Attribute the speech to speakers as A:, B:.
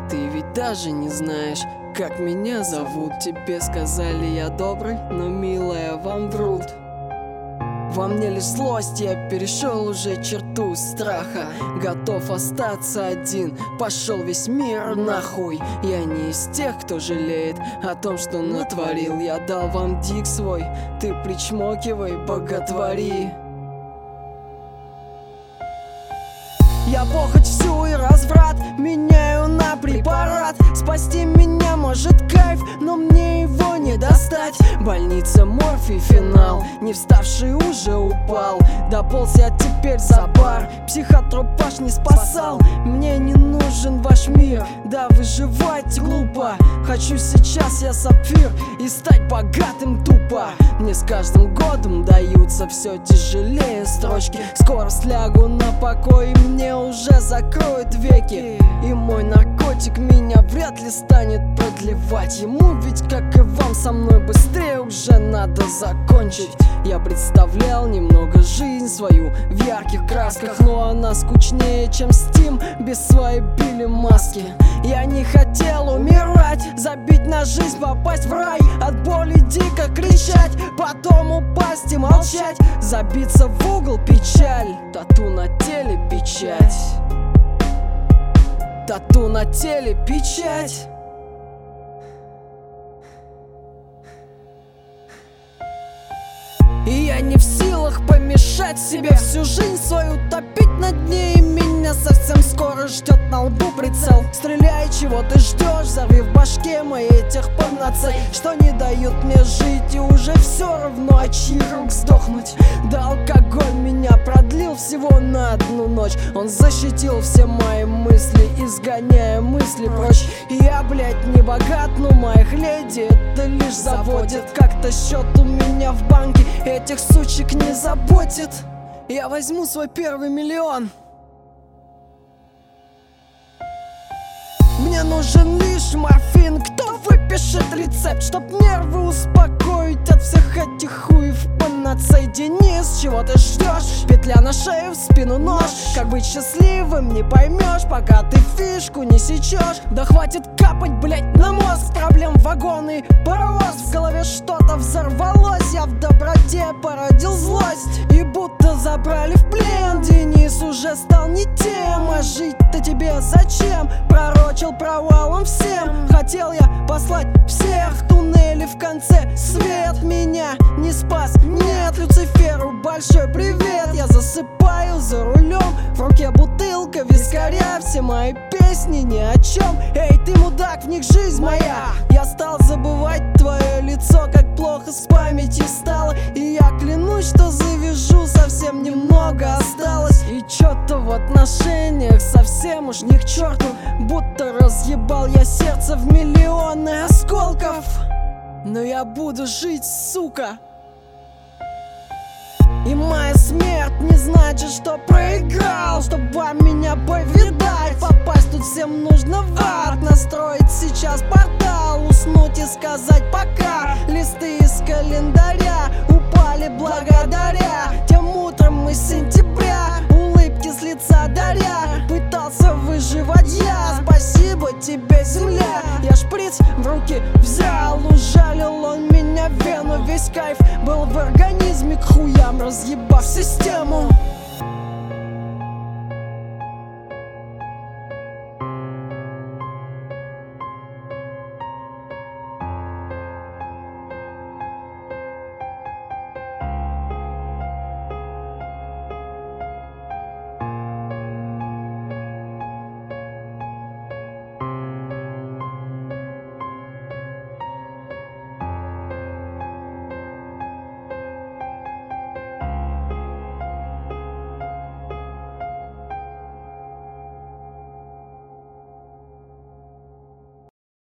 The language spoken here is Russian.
A: Ты ведь даже не знаешь, как меня зовут. Тебе сказали, я добрый, но, милая, вам врут. Во мне лишь злость, я перешел уже черту страха. Готов остаться один, пошел весь мир нахуй. Я не из тех, кто жалеет о том, что натворил. Я дал вам дик свой, ты причмокивай, боготвори. Я похоть всю и разврат меняю на препарат. Спасти меня может кайф, но мне его не достать. Больница, морфий, финал, не вставший уже упал. Дополз я теперь за бар, психотропаж не спасал. Мне не нужен ваш мир, да выживать глупо. Хочу сейчас я сапфир и стать богатым тупо. Мне с каждым годом даются все тяжелее строчки. Скоро слягу на покой, и мне уже закроют веки. И мой наркотик меня вряд ли станет продлевать. Ему ведь, как и вам, со мной быстрее уже надо закончить. Я представлял немного жизнь свою в ярких красках, но она скучнее, чем Steam без своей Билли маски. Я не хотел умирать, забить на жизнь, попасть в рай, от боли дико кричать, потом упасть и молчать, забиться в угол печаль, тату на теле печать, тату на теле печать. И я не в силах помешать себе всю жизнь свою топить на дне. И меня совсем скоро ждет на лбу прицел. Стреляй, чего ты ждешь, взорви в башке моей тех панацей, что не дают мне жить, и уже все равно от чьих рук сдохнуть. Да алкоголь меня продлил всего на одну ночь. Он защитил все мои мысли, изгоняя мысли прочь. И я, блядь, не богат, но моих леди это лишь заводит. Как-то счет у меня в банке этих сучек не заботит. Я возьму свой первый миллион. Мне нужен лишь морфин. Кто выпишет рецепт, чтоб нервы успокоить от всех этих хуев панацей? Денис, чего ты ждешь? Петля на шею, в спину нож. Как быть счастливым, не поймешь, пока ты фишку не сечешь. Да хватит капать, блять, на мозг. Проблем вагоны, паровоз. В голове что-то взорвалось. Я в доброте породил злость, и будто забрали в плен. Денис уже стал не тем, а жить-то тебе зачем? Пророчил провалом всем. Хотел я послать всех в туннеле, в конце свет меня не спас. Нет, Люциферу большой привет. Я засыпаю за рулем, в руке бутылка вискаря. Все мои песни ни о чем. Эй, ты мудак, в них жизнь моя. Я стал забывать твое лицо, как плохо с памятью стало. И я клянусь, что завяжу, совсем немного осталось. И чё-то в отношениях совсем уж не к черту, будто разъебал я сердце в миллионы осколков. Но я буду жить, сука. И моя смерть не значит, что проиграл. Чтоб вам меня бой видать, попасть тут всем нужно в ад. Настроить сейчас портал, уснуть и сказать пока. Листы из календаря упали благодаря тем утром из сентября, улыбки с лица даря. Пытался выживать я, спасибо тебе, земля. Я шприц в руки взял, ужалил он меня в вену. Весь кайф был в организме, к хуям разъебав систему.